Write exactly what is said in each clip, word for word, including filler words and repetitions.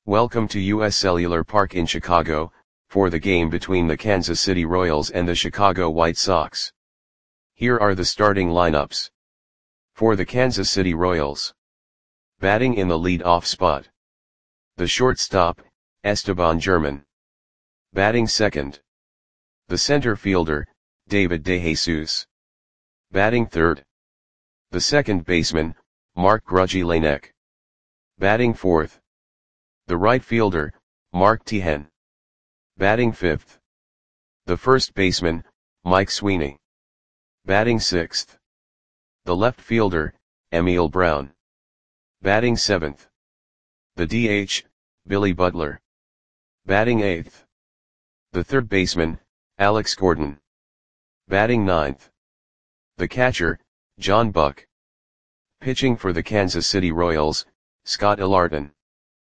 Welcome to U S Cellular Park in Chicago, for the game between the Kansas City Royals and the Chicago White Sox. Here are the starting lineups. For the Kansas City Royals. Batting in the lead-off spot. The shortstop, Esteban Germán. Batting second. The center fielder, David DeJesus. Batting third. The second baseman, Mark Grudgy Lanek. Batting fourth. The right fielder, Mark Teahen. Batting fifth. The first baseman, Mike Sweeney. Batting sixth. The left fielder, Emil Brown. Batting seventh. The D H, Billy Butler. Batting eighth. The third baseman, Alex Gordon. Batting ninth. The catcher, John Buck. Pitching for the Kansas City Royals, Scott Elarton.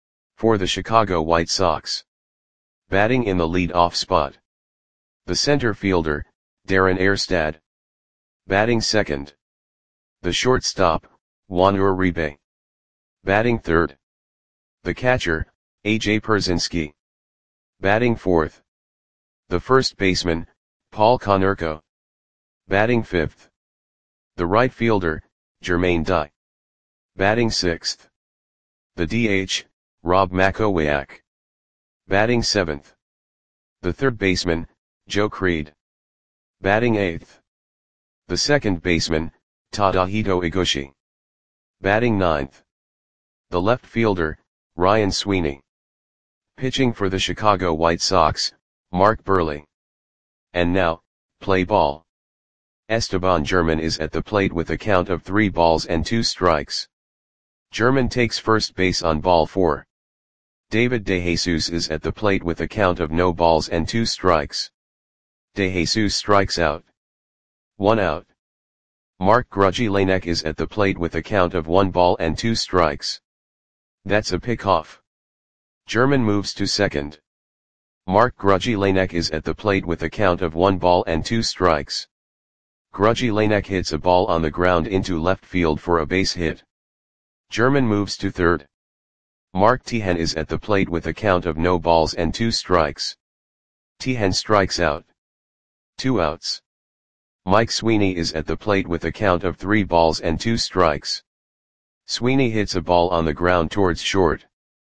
For the Chicago White Sox. Batting in the lead-off spot. The center fielder, Darren Erstad. Batting second. The shortstop, Juan Uribe. Batting third. The catcher, A J Pierzynski. Batting fourth. The first baseman, Paul Konerko. Batting fifth. The right fielder, Jermaine Dye. Batting sixth. The D H, Rob Makowiak. Batting seventh. The third baseman, Joe Creed. Batting eighth. The second baseman, Tadahito Iguchi. Batting ninth. The left fielder, Ryan Sweeney. Pitching for the Chicago White Sox, Mark Buehrle. And now, play ball. Esteban Germán is at the plate with a count of three balls and two strikes. Germán takes first base on ball four. David DeJesus is at the plate with a count of no balls and two strikes. DeJesus strikes out. One out. Mark Grudgy Lanek is at the plate with a count of one ball and two strikes. That's a pickoff. Germán moves to second. Mark Grudgy Lanek is at the plate with a count of one ball and two strikes. Grudgy Lanek hits a ball on the ground into left field for a base hit. Germán moves to third. Mark Teahen is at the plate with a count of no balls and two strikes. Teahen strikes out. Two outs. Mike Sweeney is at the plate with a count of three balls and two strikes. Sweeney hits a ball on the ground towards short.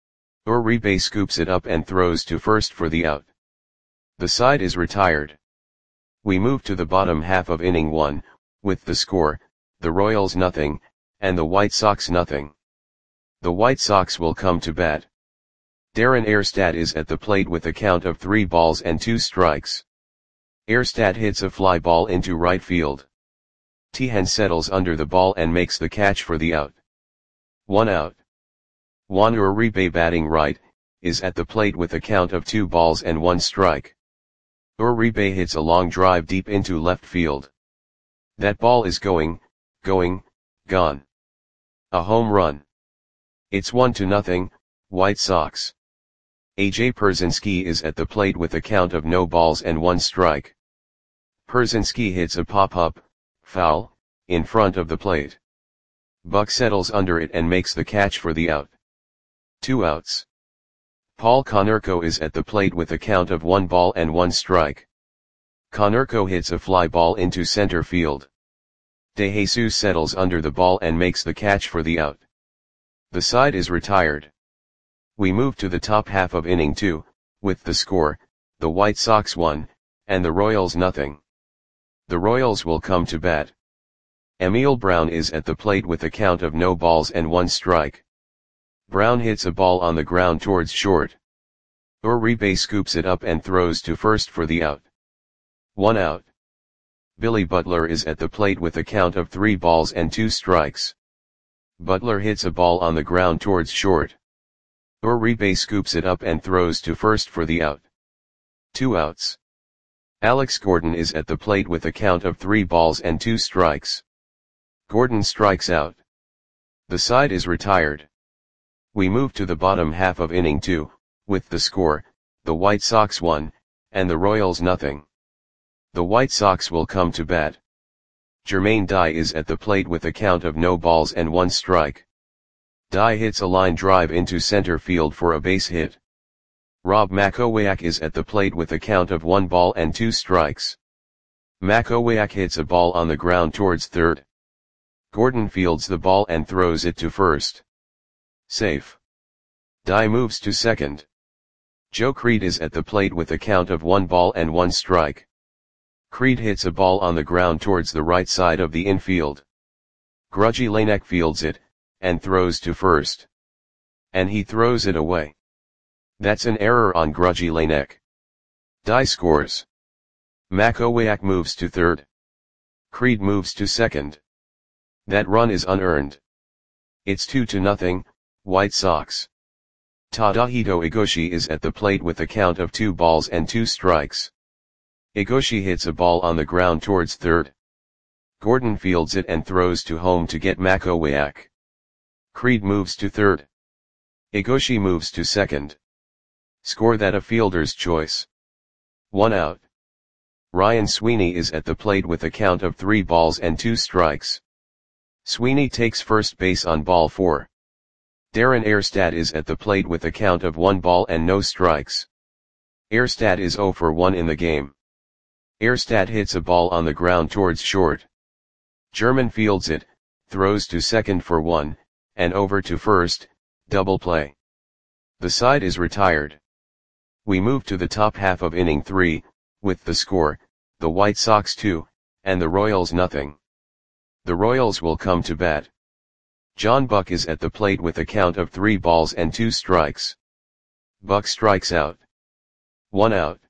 Uribe scoops it up and throws to first for the out. The side is retired. We move to the bottom half of inning one, with the score, the Royals nothing, and the White Sox nothing. The White Sox will come to bat. Darren Erstad is at the plate with a count of three balls and two strikes. Erstad hits a fly ball into right field. Teahen settles under the ball and makes the catch for the out. One out. Juan Uribe, batting right, is at the plate with a count of two balls and one strike. Uribe hits a long drive deep into left field. That ball is going, going, gone. A home run. It's one to nothing, White Sox. A J Pierzynski is at the plate with a count of no balls and one strike. Pierzynski hits a pop-up, foul, in front of the plate. Buck settles under it and makes the catch for the out. Two outs. Paul Konerko is at the plate with a count of one ball and one strike. Konerko hits a fly ball into center field. DeJesus settles under the ball and makes the catch for the out. The side is retired. We move to the top half of inning two, with the score, the White Sox one, and the Royals nothing. The Royals will come to bat. Emil Brown is at the plate with a count of no balls and one strike. Brown hits a ball on the ground towards short. Uribe scoops it up and throws to first for the out. One out. Billy Butler is at the plate with a count of three balls and two strikes. Butler hits a ball on the ground towards short. Uribe scoops it up and throws to first for the out. Two outs. Alex Gordon is at the plate with a count of three balls and two strikes. Gordon strikes out. The side is retired. We move to the bottom half of inning two, with the score, the White Sox one, and the Royals nothing. The White Sox will come to bat. Jermaine Dye is at the plate with a count of no balls and one strike. Dye hits a line drive into center field for a base hit. Rob Makowiak is at the plate with a count of one ball and two strikes. Makowiak hits a ball on the ground towards third. Gordon fields the ball and throws it to first. Safe. Dye moves to second. Joe Creed is at the plate with a count of one ball and one strike. Creed hits a ball on the ground towards the right side of the infield. Grudgy Lanek fields it, and throws to first. And he throws it away. That's an error on Grudgy Lanek. Dye scores. Makowiak moves to third. Creed moves to second. That run is unearned. It's two to nothing, White Sox. Tadahito Igoshi is at the plate with a count of two balls and two strikes. Igoshi hits a ball on the ground towards third. Gordon fields it and throws to home to get Makowiak. Creed moves to third. Igoshi moves to second. Score that a fielder's choice. One out. Ryan Sweeney is at the plate with a count of three balls and two strikes. Sweeney takes first base on ball four. Darren Erstad is at the plate with a count of one ball and no strikes. Erstad is zero for one in the game. Erstad hits a ball on the ground towards short. German fields it, throws to second for one, and over to first, double play. The side is retired. We move to the top half of inning three, with the score, the White Sox two, and the Royals nothing. The Royals will come to bat. John Buck is at the plate with a count of three balls and two strikes. Buck strikes out. One out.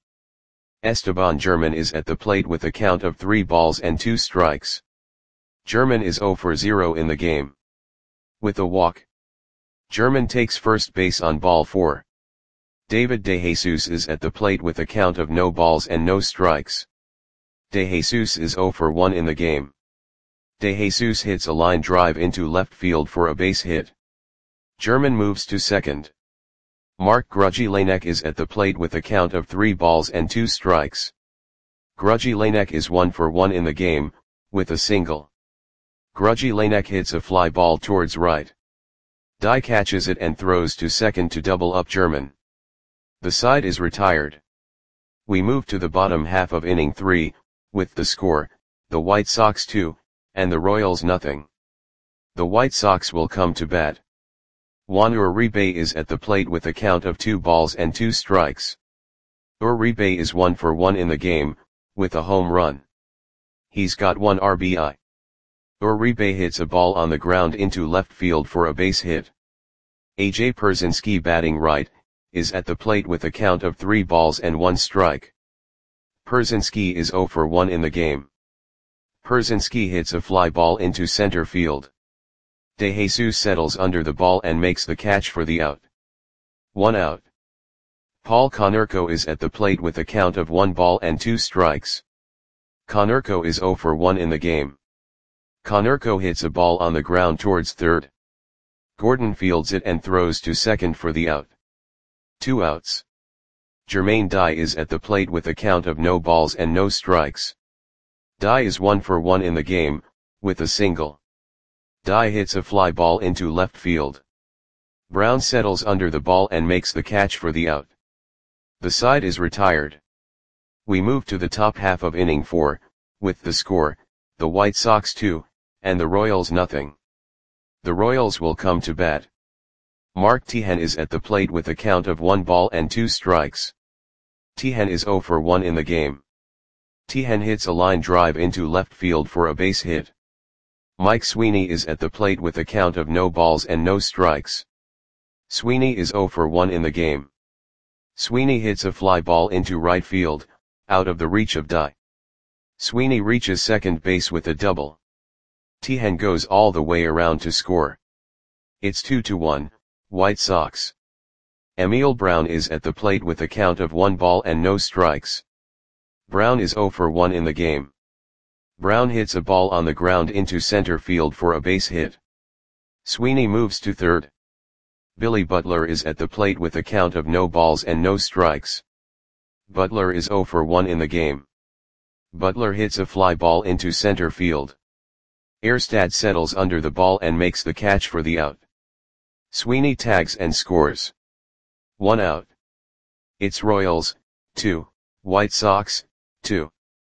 Esteban German is at the plate with a count of three balls and two strikes. German is zero for zero in the game. With a walk. German takes first base on ball four. David DeJesus is at the plate with a count of no balls and no strikes. DeJesus is zero for one in the game. DeJesus hits a line drive into left field for a base hit. German moves to second. Mark Grudgy Lanek is at the plate with a count of three balls and two strikes. Grudgy Lanek is one for one in the game, with a single. Grudgy Lanek hits a fly ball towards right. Dye catches it and throws to second to double up German. The side is retired. We move to the bottom half of inning three, with the score, the White Sox two, and the Royals nothing. The White Sox will come to bat. Juan Uribe is at the plate with a count of two balls and two strikes. Uribe is one for one in the game, with a home run. He's got one R B I. Uribe hits a ball on the ground into left field for a base hit. A J Pierzynski, batting right, is at the plate with a count of three balls and one strike. Pierzynski is zero for one in the game. Pierzynski hits a fly ball into center field. DeJesus settles under the ball and makes the catch for the out. One out. Paul Konerko is at the plate with a count of one ball and two strikes. Konerko is zero for one in the game. Konerko hits a ball on the ground towards third. Gordon fields it and throws to second for the out. Two outs. Jermaine Dye is at the plate with a count of no balls and no strikes. Dye is one for one in the game, with a single. Dye hits a fly ball into left field. Brown settles under the ball and makes the catch for the out. The side is retired. We move to the top half of inning four, with the score, the White Sox two, and the Royals nothing. The Royals will come to bat. Mark Teahen is at the plate with a count of one ball and two strikes. Teahen is zero for one in the game. Teahen hits a line drive into left field for a base hit. Mike Sweeney is at the plate with a count of no balls and no strikes. Sweeney is zero for one in the game. Sweeney hits a fly ball into right field, out of the reach of Dye. Sweeney reaches second base with a double. Teahen goes all the way around to score. It's two to one, White Sox. Emil Brown is at the plate with a count of one ball and no strikes. Brown is zero for one in the game. Brown hits a ball on the ground into center field for a base hit. Sweeney moves to third. Billy Butler is at the plate with a count of no balls and no strikes. Butler is zero for one in the game. Butler hits a fly ball into center field. Erstad settles under the ball and makes the catch for the out. Sweeney tags and scores. One out. It's Royals, two, White Sox, two.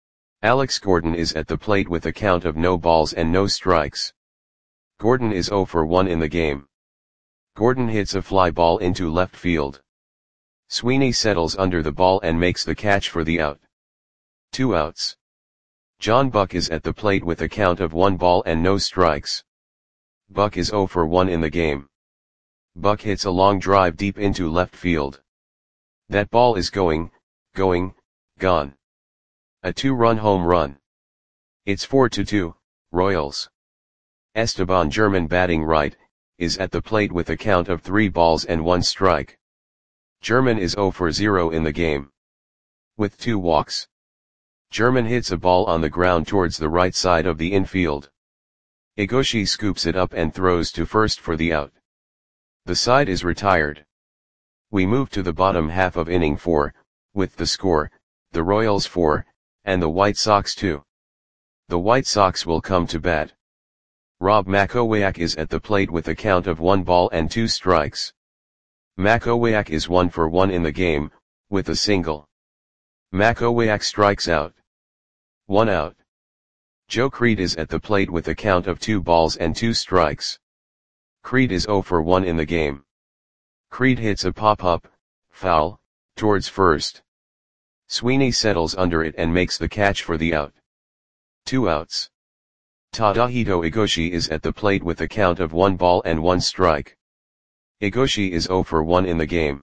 Alex Gordon is at the plate with a count of no balls and no strikes. Gordon is zero for one in the game. Gordon hits a fly ball into left field. Sweeney settles under the ball and makes the catch for the out. Two outs. John Buck is at the plate with a count of one ball and no strikes. Buck is zero for one in the game. Buck hits a long drive deep into left field. That ball is going, going, gone. A two-run home run. It's four to two, Royals. Esteban German, batting right, is at the plate with a count of three balls and one strike. German is zero for zero in the game. With two walks. German hits a ball on the ground towards the right side of the infield. Egoshi scoops it up and throws to first for the out. The side is retired. We move to the bottom half of inning four, with the score, the Royals four, and the White Sox two. The White Sox will come to bat. Rob Makowiak is at the plate with a count of one ball and two strikes. Makowiak is one for one in the game, with a single. Makowiak strikes out. One out. Joe Creed is at the plate with a count of two balls and two strikes. Creed is zero for one in the game. Creed hits a pop-up, foul, towards first. Sweeney settles under it and makes the catch for the out. Two outs. Tadahito Egoshi is at the plate with a count of one ball and one strike. Egoshi is zero for one in the game.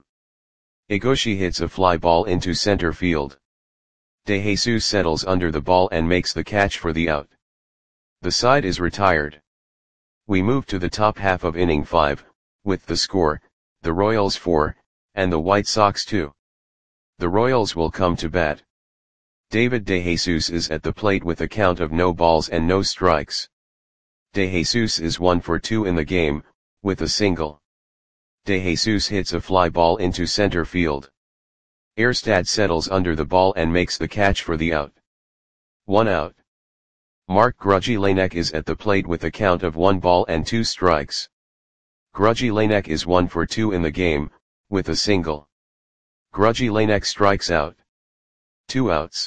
Egoshi hits a fly ball into center field. De Jesus settles under the ball and makes the catch for the out. The side is retired. We move to the top half of inning five, with the score, the Royals four, and the White Sox two. The Royals will come to bat. David De Jesus is at the plate with a count of no balls and no strikes. De Jesus is one for two in the game, with a single. De Jesus hits a fly ball into center field. Erstad settles under the ball and makes the catch for the out. One out. Mark Grudzielanek is at the plate with a count of one ball and two strikes. Grudzielanek is one for two in the game, with a single. Grudzielanek strikes out. Two outs.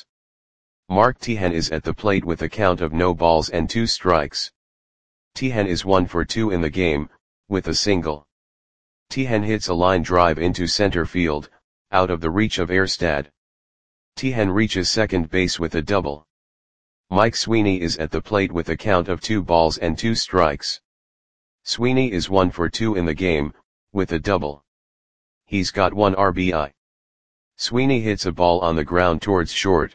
Mark Tehan is at the plate with a count of no balls and two strikes. Tehan is one for two in the game, with a single. Tehan hits a line drive into center field, out of the reach of Erstad. Tehan reaches second base with a double. Mike Sweeney is at the plate with a count of two balls and two strikes. Sweeney is one for two in the game, with a double. He's got one R B I. Sweeney hits a ball on the ground towards short.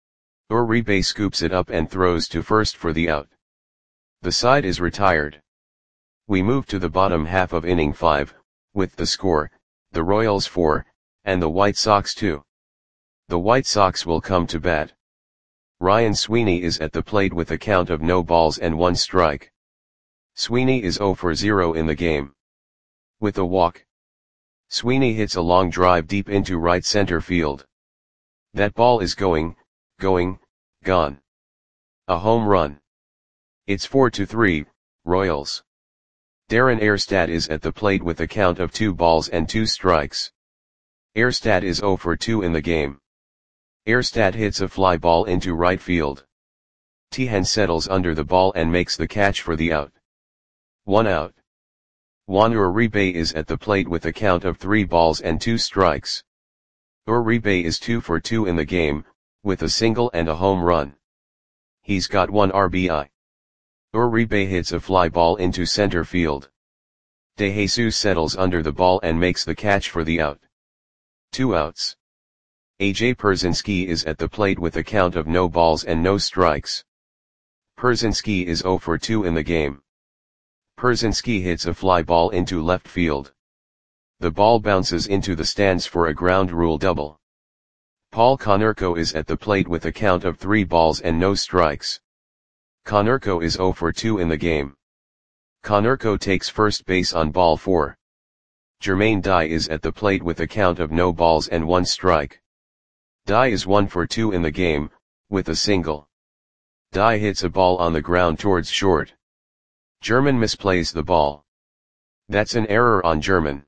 Uribe scoops it up and throws to first for the out. The side is retired. We move to the bottom half of inning five, with the score, the Royals four, and the White Sox two. The White Sox will come to bat. Ryan Sweeney is at the plate with a count of no balls and one strike. Sweeney is zero for zero in the game. With a walk. Sweeney hits a long drive deep into right center field. That ball is going, going, gone. A home run. It's four to three, Royals. Darren Erstad is at the plate with a count of two balls and two strikes. Erstad is zero for two in the game. Erstad hits a fly ball into right field. Tehan settles under the ball and makes the catch for the out. One out. Juan Uribe is at the plate with a count of three balls and two strikes. Uribe is two for two in the game, with a single and a home run. He's got one R B I. Uribe hits a fly ball into center field. De Jesus settles under the ball and makes the catch for the out. Two outs. A J Pierzynski is at the plate with a count of no balls and no strikes. Pierzynski is zero for two in the game. Pierzynski hits a fly ball into left field. The ball bounces into the stands for a ground rule double. Paul Konerko is at the plate with a count of three balls and no strikes. Konerko is zero for two in the game. Konerko takes first base on ball four. Jermaine Dye is at the plate with a count of no balls and one strike. Dye is one for two in the game, with a single. Dye hits a ball on the ground towards short. German misplays the ball. That's an error on German.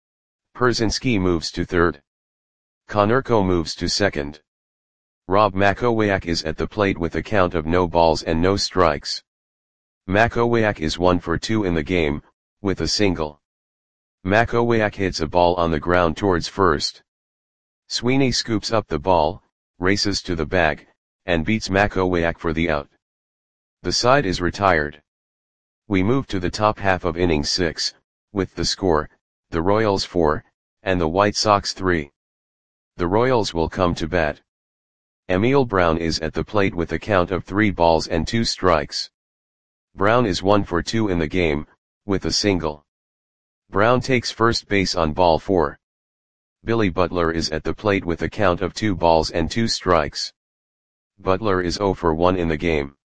Persinski moves to third. Konerko moves to second. Rob Makowiak is at the plate with a count of no balls and no strikes. Makowiak is one for two in the game, with a single. Makowiak hits a ball on the ground towards first. Sweeney scoops up the ball, races to the bag, and beats Makowiak for the out. The side is retired. We move to the top half of inning six, with the score, the Royals four, and the White Sox three. The Royals will come to bat. Emil Brown is at the plate with a count of three balls and two strikes. Brown is one for two in the game, with a single. Brown takes first base on ball four. Billy Butler is at the plate with a count of two balls and two strikes. Butler is zero for one in the game.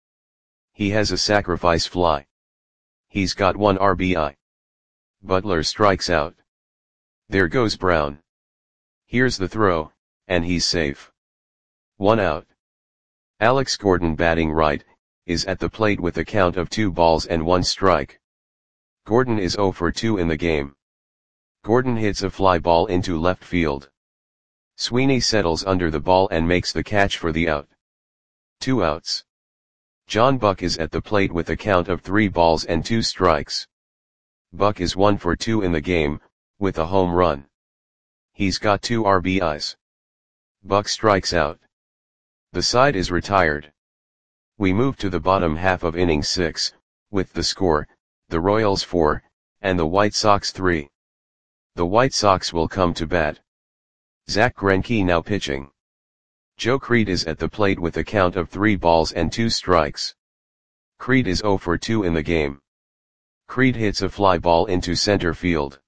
He has a sacrifice fly. He's got one R B I. Butler strikes out. There goes Brown. Here's the throw, and he's safe. One out. Alex Gordon, batting right, is at the plate with a count of two balls and one strike. Gordon is zero for two in the game. Gordon hits a fly ball into left field. Sweeney settles under the ball and makes the catch for the out. Two outs. John Buck is at the plate with a count of three balls and two strikes. Buck is one for two in the game, with a home run. He's got two R B Is. Buck strikes out. The side is retired. We move to the bottom half of inning six, with the score, the Royals four, and the White Sox three. The White Sox will come to bat. Zach Greinke now pitching. Joe Creed is at the plate with a count of three balls and two strikes. Creed is zero for two in the game. Creed hits a fly ball into center field.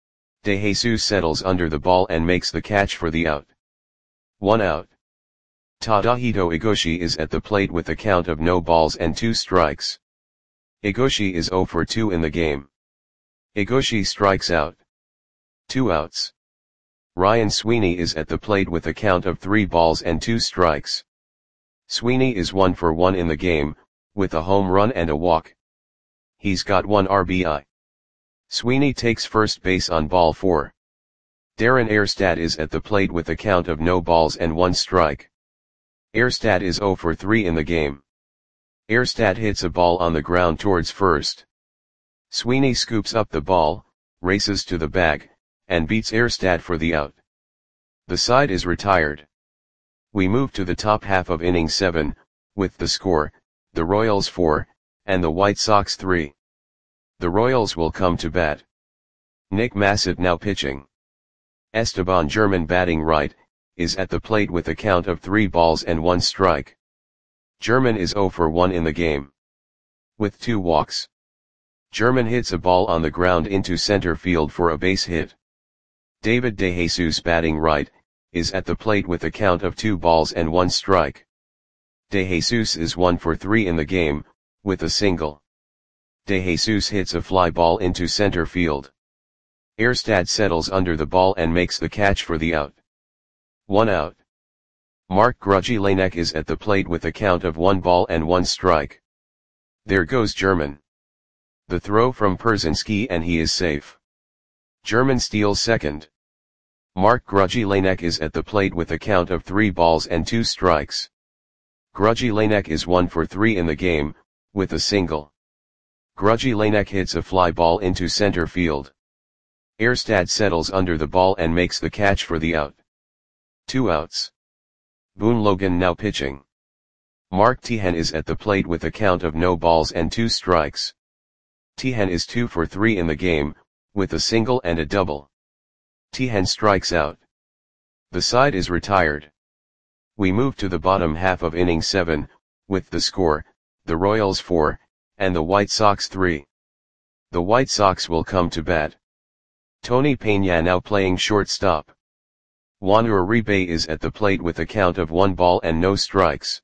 De Jesus settles under the ball and makes the catch for the out. One out. Tadahito Igoshi is at the plate with a count of no balls and two strikes. Igoshi is zero for two in the game. Igoshi strikes out. Two outs. Ryan Sweeney is at the plate with a count of three balls and two strikes. Sweeney is one for one in the game, with a home run and a walk. He's got one R B I. Sweeney takes first base on ball four. Darren Erstad is at the plate with a count of no balls and one strike. Erstad is zero for three in the game. Erstad hits a ball on the ground towards first. Sweeney scoops up the ball, races to the bag, and beats Erstad for the out. The side is retired. We move to the top half of inning seven, with the score, the Royals four, and the White Sox three. The Royals will come to bat. Nick Massett now pitching. Esteban German, batting right, is at the plate with a count of three balls and one strike. German is zero for one in the game. With two walks. German hits a ball on the ground into center field for a base hit. David De Jesus, batting right, is at the plate with a count of two balls and one strike. De Jesus is one for three in the game, with a single. De Jesus hits a fly ball into center field. Erstad settles under the ball and makes the catch for the out. One out. Mark Grudzielanek is at the plate with a count of one ball and one strike. There goes German. The throw from Persinski and he is safe. German steals second. Mark Grudzielanek is at the plate with a count of three balls and two strikes. Grudzielanek is one for three in the game, with a single. Grudzielanek hits a fly ball into center field. Erstad settles under the ball and makes the catch for the out. Two outs. Boone Logan now pitching. Mark Teahen is at the plate with a count of no balls and two strikes. Teahen is two for three in the game, with a single and a double. Teahen strikes out. The side is retired. We move to the bottom half of inning seven, with the score, the Royals four, and the White Sox three. The White Sox will come to bat. Tony Peña now playing shortstop. Juan Uribe is at the plate with a count of one ball and no strikes.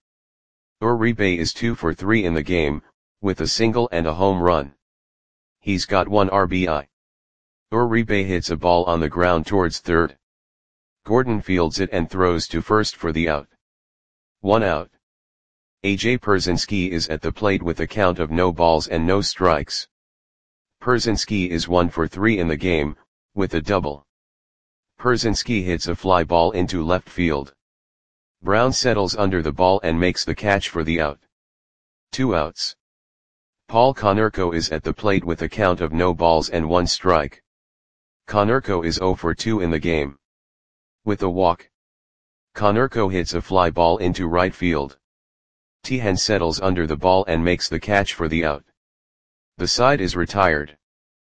Uribe is two for three in the game, with a single and a home run. He's got one R B I. Uribe hits a ball on the ground towards third. Gordon fields it and throws to first for the out. One out. A J Persinski is at the plate with a count of no balls and no strikes. Perzinski is one for three in the game, with a double. Perzinski hits a fly ball into left field. Brown settles under the ball and makes the catch for the out. Two outs. Paul Konerko is at the plate with a count of no balls and one strike. Konerko is zero for two in the game. With a walk. Konerko hits a fly ball into right field. Tihan settles under the ball and makes the catch for the out. The side is retired.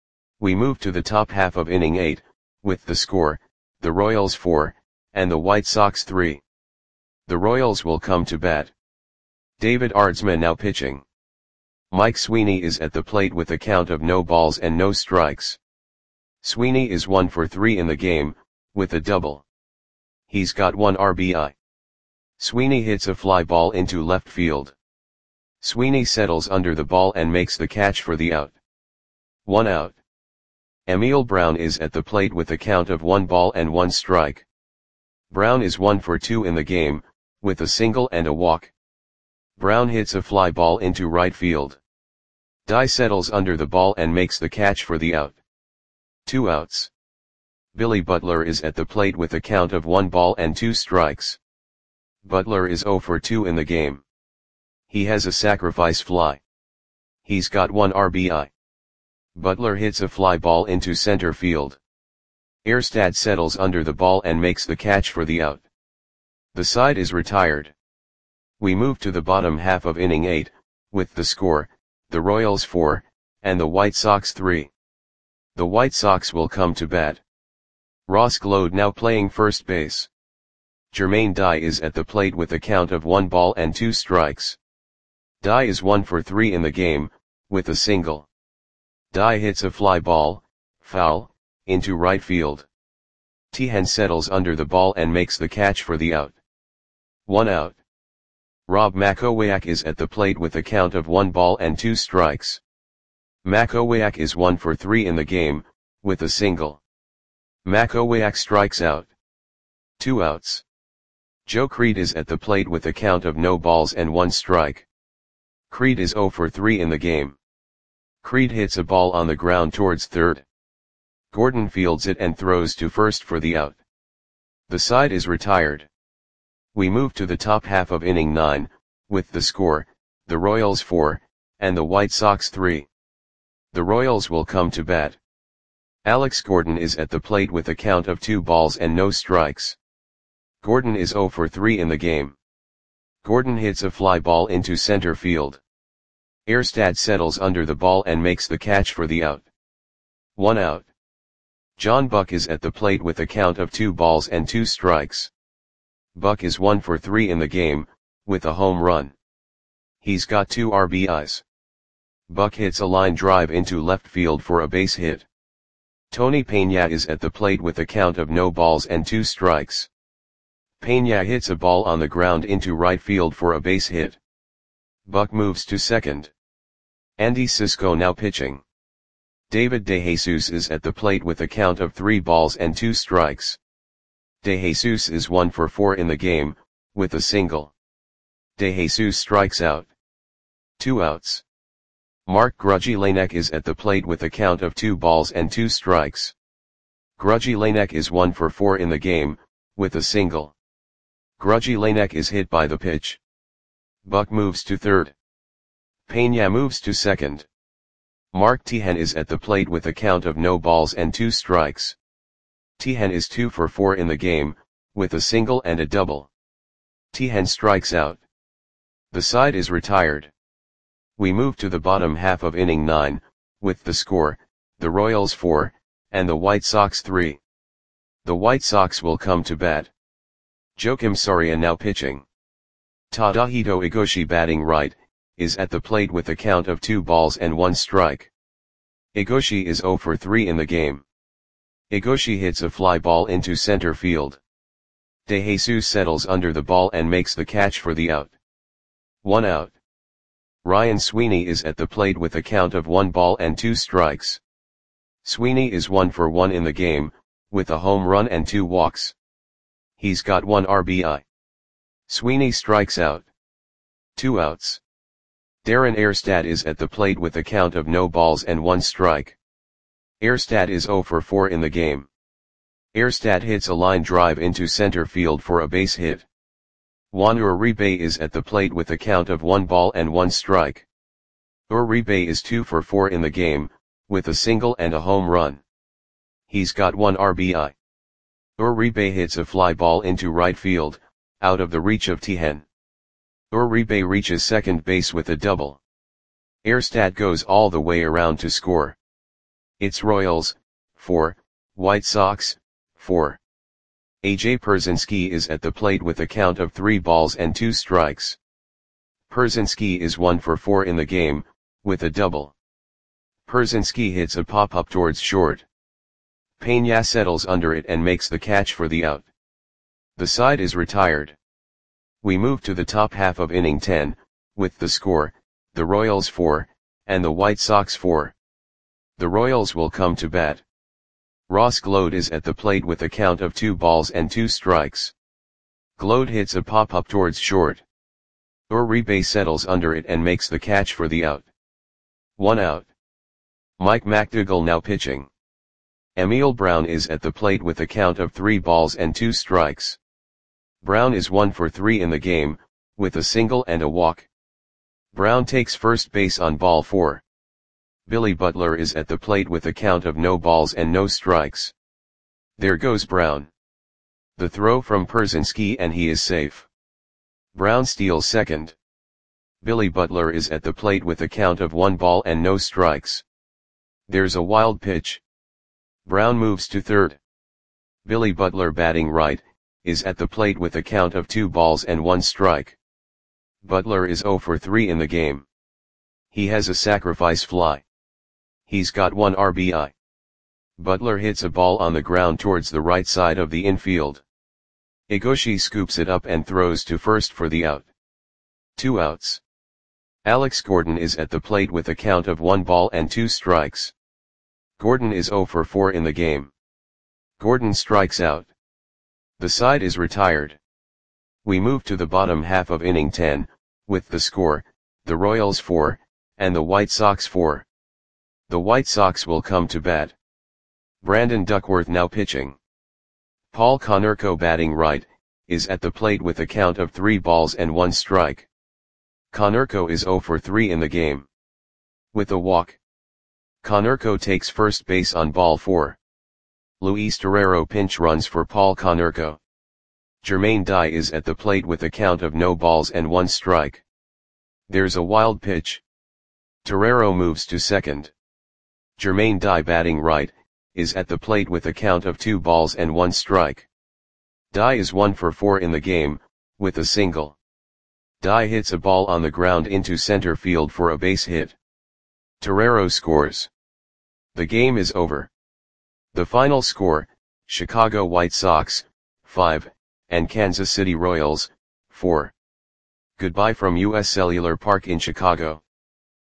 We move to the top half of inning eight, with the score, the Royals four, and the White Sox three. The Royals will come to bat. David Aardsma now pitching. Mike Sweeney is at the plate with a count of no balls and no strikes. Sweeney is one for three in the game, with a double. He's got one R B I. Sweeney hits a fly ball into left field. Sweeney settles under the ball and makes the catch for the out. One out. Emil Brown is at the plate with a count of one ball and one strike. Brown is one for two in the game, with a single and a walk. Brown hits a fly ball into right field. Dye settles under the ball and makes the catch for the out. Two outs. Billy Butler is at the plate with a count of one ball and two strikes. Butler is zero for two in the game. He has a sacrifice fly. He's got one R B I. Butler hits a fly ball into center field. Erstad settles under the ball and makes the catch for the out. The side is retired. We move to the bottom half of inning eight, with the score, the Royals four, and the White Sox three. The White Sox will come to bat. Ross Glode now playing first base. Jermaine Dye is at the plate with a count of one ball and two strikes. Dye is one for three in the game, with a single. Dye hits a fly ball, foul, into right field. Tihan settles under the ball and makes the catch for the out. One out. Rob Makowiak is at the plate with a count of one ball and two strikes. Makowiak is one for three in the game, with a single. Makowiak strikes out. Two outs. Joe Creed is at the plate with a count of no balls and one strike. Creed is zero for three in the game. Creed hits a ball on the ground towards third. Gordon fields it and throws to first for the out. The side is retired. We move to the top half of inning nine, with the score, the Royals four, and the White Sox three. The Royals will come to bat. Alex Gordon is at the plate with a count of two balls and no strikes. Gordon is zero for three in the game. Gordon hits a fly ball into center field. Erstad settles under the ball and makes the catch for the out. One out. John Buck is at the plate with a count of two balls and two strikes. Buck is one for three in the game, with a home run. He's got two R B Is. Buck hits a line drive into left field for a base hit. Tony Peña is at the plate with a count of no balls and two strikes. Peña hits a ball on the ground into right field for a base hit. Buck moves to second. Andy Cisco now pitching. David DeJesus is at the plate with a count of three balls and two strikes. DeJesus is one for four in the game, with a single. DeJesus strikes out. Two outs. Mark Grudzielanek is at the plate with a count of two balls and two strikes. Grudzielanek is one for four in the game, with a single. Grudzielanek is hit by the pitch. Buck moves to third. Peña moves to second. Mark Tihan is at the plate with a count of no balls and two strikes. Tihan is two for four in the game, with a single and a double. Tihan strikes out. The side is retired. We move to the bottom half of inning nine, with the score, the Royals four, and the White Sox three. The White Sox will come to bat. Joakim Soria now pitching. Tadahito Igoshi batting right, is at the plate with a count of two balls and one strike. Igoshi is zero for three in the game. Igoshi hits a fly ball into center field. DeJesus settles under the ball and makes the catch for the out. One out. Ryan Sweeney is at the plate with a count of one ball and two strikes. Sweeney is one for one in the game, with a home run and two walks. He's got one R B I. Sweeney strikes out. Two outs. Darren Erstad is at the plate with a count of no balls and one strike. Erstad is zero for four in the game. Erstad hits a line drive into center field for a base hit. Juan Uribe is at the plate with a count of one ball and one strike. Uribe is two for four in the game, with a single and a home run. He's got one R B I. Uribe hits a fly ball into right field, out of the reach of Tijen. Uribe reaches second base with a double. Erstad goes all the way around to score. It's Royals, four, White Sox, four. A J Pierzynski is at the plate with a count of three balls and two strikes. Pierzynski is one for four in the game, with a double. Pierzynski hits a pop-up towards short. Peña settles under it and makes the catch for the out. The side is retired. We move to the top half of inning ten, with the score, the Royals four, and the White Sox four. The Royals will come to bat. Ross Gload is at the plate with a count of two balls and two strikes. Gload hits a pop-up towards short. Uribe settles under it and makes the catch for the out. One out. Mike McDougall now pitching. Emil Brown is at the plate with a count of three balls and two strikes. Brown is one for three in the game, with a single and a walk. Brown takes first base on ball four. Billy Butler is at the plate with a count of no balls and no strikes. There goes Brown. The throw from Pierzynski and he is safe. Brown steals second. Billy Butler is at the plate with a count of one ball and no strikes. There's a wild pitch. Brown moves to third. Billy Butler, batting right, is at the plate with a count of two balls and one strike. Butler is zero for three in the game. He has a sacrifice fly. He's got one R B I. Butler hits a ball on the ground towards the right side of the infield. Igoshi scoops it up and throws to first for the out. Two outs. Alex Gordon is at the plate with a count of one ball and two strikes. Gordon is zero for four in the game. Gordon strikes out. The side is retired. We move to the bottom half of inning ten, with the score, the Royals four, and the White Sox four. The White Sox will come to bat. Brandon Duckworth now pitching. Paul Konerko, batting right, is at the plate with a count of three balls and one strike. Konerko is zero for three in the game. With a walk. Konerko takes first base on ball four. Luis Torrero pinch runs for Paul Konerko. Jermaine Dye is at the plate with a count of no balls and one strike. There's a wild pitch. Torrero moves to second. Jermaine Dye, batting right, is at the plate with a count of two balls and one strike. Dye is one for four in the game, with a single. Dye hits a ball on the ground into center field for a base hit. Torrero scores. The game is over. The final score, Chicago White Sox, five, and Kansas City Royals, four. Goodbye from U S Cellular Park in Chicago.